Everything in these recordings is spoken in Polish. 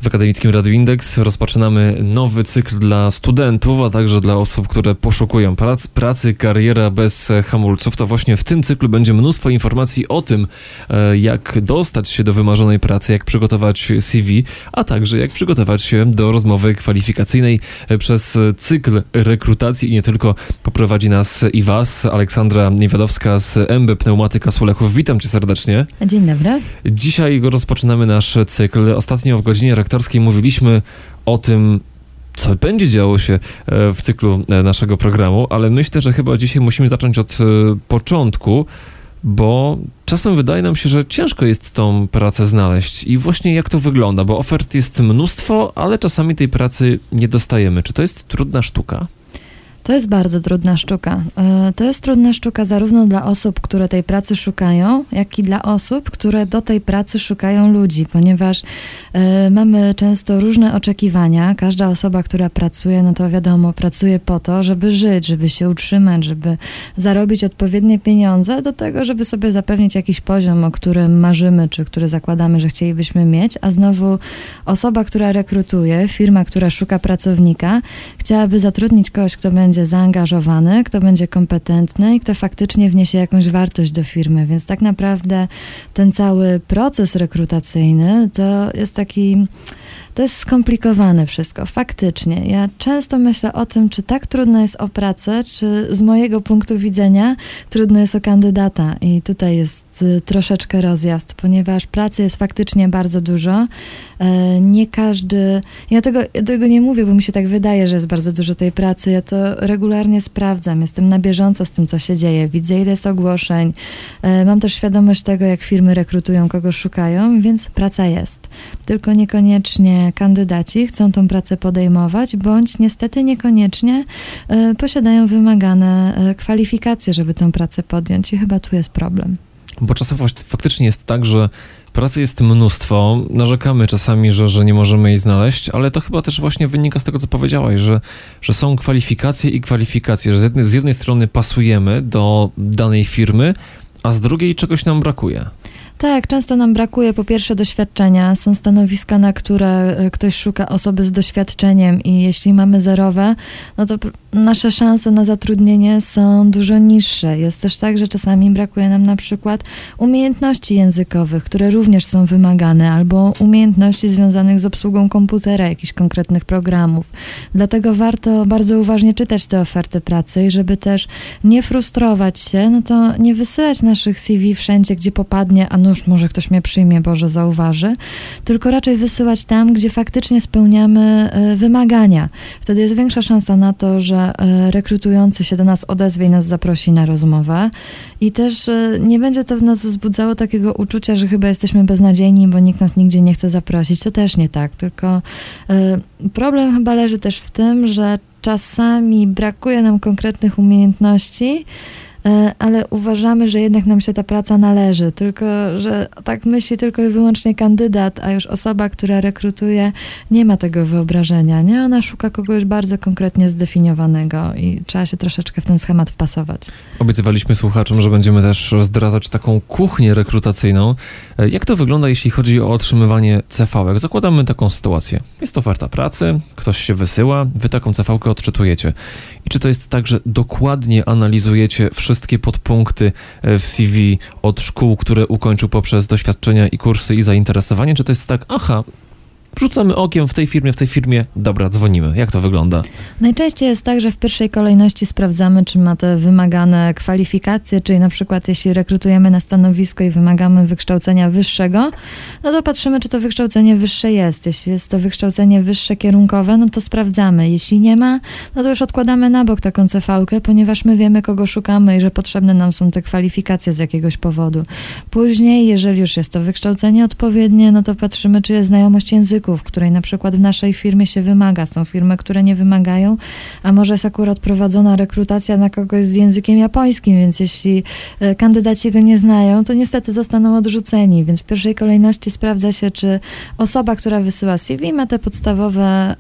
W Akademickim Radiu Indeks rozpoczynamy nowy cykl dla studentów, a także dla osób, które poszukują pracy, kariera bez hamulców. To właśnie w tym cyklu będzie mnóstwo informacji o tym, jak dostać się do wymarzonej pracy, jak przygotować CV, a także jak przygotować się do rozmowy kwalifikacyjnej. Przez cykl rekrutacji i nie tylko poprowadzi nas i was Aleksandra Niewiadowska z MB Pneumatyka Sulechów. Witam cię serdecznie. Dzień dobry. Dzisiaj rozpoczynamy nasz cykl. Ostatnio w godzinie rektorskiej mówiliśmy o tym, co będzie działo się w cyklu naszego programu, ale myślę, że chyba dzisiaj musimy zacząć od początku, bo czasem wydaje nam się, że ciężko jest tą pracę znaleźć i właśnie jak to wygląda, bo ofert jest mnóstwo, ale czasami tej pracy nie dostajemy. Czy to jest trudna sztuka? To jest bardzo trudna sztuka. To jest trudna sztuka zarówno dla osób, które tej pracy szukają, jak i dla osób, które do tej pracy szukają ludzi, ponieważ mamy często różne oczekiwania. Każda osoba, która pracuje, no to wiadomo, pracuje po to, żeby żyć, żeby się utrzymać, żeby zarobić odpowiednie pieniądze do tego, żeby sobie zapewnić jakiś poziom, o którym marzymy, czy który zakładamy, że chcielibyśmy mieć, a znowu osoba, która rekrutuje, firma, która szuka pracownika, chciałaby zatrudnić kogoś, kto będzie zaangażowany, kto będzie kompetentny i kto faktycznie wniesie jakąś wartość do firmy, więc tak naprawdę ten cały proces rekrutacyjny to jest skomplikowane wszystko, faktycznie. Ja często myślę o tym, czy tak trudno jest o pracę, czy z mojego punktu widzenia trudno jest o kandydata. I tutaj jest troszeczkę rozjazd, ponieważ pracy jest faktycznie bardzo dużo. Nie każdy... Ja tego nie mówię, bo mi się tak wydaje, że jest bardzo dużo tej pracy. Ja to regularnie sprawdzam. Jestem na bieżąco z tym, co się dzieje. Widzę, ile jest ogłoszeń. Mam też świadomość tego, jak firmy rekrutują, kogo szukają, więc praca jest. Tylko niekoniecznie kandydaci chcą tą pracę podejmować, bądź niestety niekoniecznie posiadają wymagane kwalifikacje, żeby tę pracę podjąć i chyba tu jest problem. Bo czasem faktycznie jest tak, że pracy jest mnóstwo, narzekamy czasami, że nie możemy jej znaleźć, ale to chyba też właśnie wynika z tego, co powiedziałaś, że są kwalifikacje i kwalifikacje, że z jednej strony pasujemy do danej firmy, a z drugiej czegoś nam brakuje. Tak, często nam brakuje po pierwsze doświadczenia. Są stanowiska, na które ktoś szuka osoby z doświadczeniem i jeśli mamy zerowe, no to nasze szanse na zatrudnienie są dużo niższe. Jest też tak, że czasami brakuje nam na przykład umiejętności językowych, które również są wymagane, albo umiejętności związanych z obsługą komputera, jakichś konkretnych programów. Dlatego warto bardzo uważnie czytać te oferty pracy i żeby też nie frustrować się, no to nie wysyłać naszych CV wszędzie, gdzie popadnie, a nuż, może ktoś mnie przyjmie, Boże, zauważy, tylko raczej wysyłać tam, gdzie faktycznie spełniamy wymagania. Wtedy jest większa szansa na to, że rekrutujący się do nas odezwie i nas zaprosi na rozmowę i też nie będzie to w nas wzbudzało takiego uczucia, że chyba jesteśmy beznadziejni, bo nikt nas nigdzie nie chce zaprosić. To też nie tak, tylko problem chyba leży też w tym, że czasami brakuje nam konkretnych umiejętności, ale uważamy, że jednak nam się ta praca należy, tylko że tak myśli tylko i wyłącznie kandydat, a już osoba, która rekrutuje, nie ma tego wyobrażenia, nie? Ona szuka kogoś bardzo konkretnie zdefiniowanego i trzeba się troszeczkę w ten schemat wpasować. Obiecywaliśmy słuchaczom, że będziemy też zdradzać taką kuchnię rekrutacyjną. Jak to wygląda, jeśli chodzi o otrzymywanie CV-ek? Zakładamy taką sytuację. Jest oferta pracy, ktoś się wysyła, wy taką CV-kę odczytujecie. I czy to jest tak, że dokładnie analizujecie wszystkie podpunkty w CV od szkół, które ukończył poprzez doświadczenia i kursy i zainteresowanie? Czy to jest tak, rzucamy okiem w tej firmie, dobra, dzwonimy. Jak to wygląda? Najczęściej jest tak, że w pierwszej kolejności sprawdzamy, czy ma te wymagane kwalifikacje, czyli na przykład jeśli rekrutujemy na stanowisko i wymagamy wykształcenia wyższego, no to patrzymy, czy to wykształcenie wyższe jest. Jeśli jest to wykształcenie wyższe kierunkowe, no to sprawdzamy. Jeśli nie ma, no to już odkładamy na bok taką CV-kę, ponieważ my wiemy, kogo szukamy i że potrzebne nam są te kwalifikacje z jakiegoś powodu. Później, jeżeli już jest to wykształcenie odpowiednie, no to patrzymy, czy jest znajomość języków, której na przykład w naszej firmie się wymaga. Są firmy, które nie wymagają, a może jest akurat prowadzona rekrutacja na kogoś z językiem japońskim, więc jeśli kandydaci go nie znają, to niestety zostaną odrzuceni. Więc w pierwszej kolejności sprawdza się, czy osoba, która wysyła CV, ma te podstawowe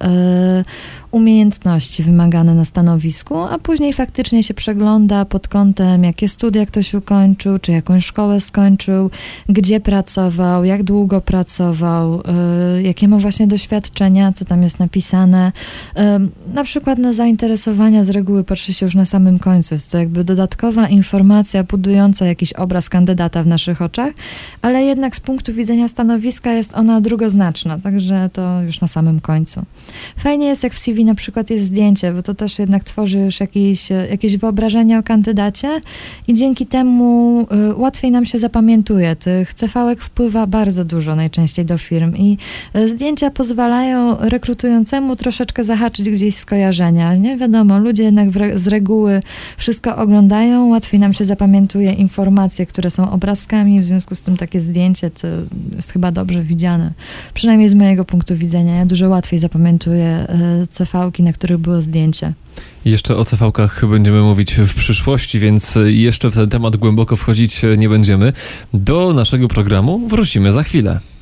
umiejętności wymagane na stanowisku, a później faktycznie się przegląda pod kątem, jakie studia ktoś ukończył, czy jakąś szkołę skończył, gdzie pracował, jak długo pracował, jakie ma samo właśnie doświadczenia, co tam jest napisane. Na przykład na zainteresowania z reguły patrzy się już na samym końcu. Jest to jakby dodatkowa informacja budująca jakiś obraz kandydata w naszych oczach, ale jednak z punktu widzenia stanowiska jest ona drugoznaczna, także to już na samym końcu. Fajnie jest, jak w CV na przykład jest zdjęcie, bo to też jednak tworzy już jakieś wyobrażenie o kandydacie i dzięki temu łatwiej nam się zapamiętuje. Tych CV-ek wpływa bardzo dużo najczęściej do firm i zdjęcia pozwalają rekrutującemu troszeczkę zahaczyć gdzieś skojarzenia. Nie wiadomo, ludzie jednak z reguły wszystko oglądają, łatwiej nam się zapamiętuje informacje, które są obrazkami, w związku z tym takie zdjęcie to jest chyba dobrze widziane. Przynajmniej z mojego punktu widzenia. Ja dużo łatwiej zapamiętuję CV-ki, na których było zdjęcie. Jeszcze o CV-kach będziemy mówić w przyszłości, więc jeszcze w ten temat głęboko wchodzić nie będziemy. Do naszego programu wrócimy za chwilę.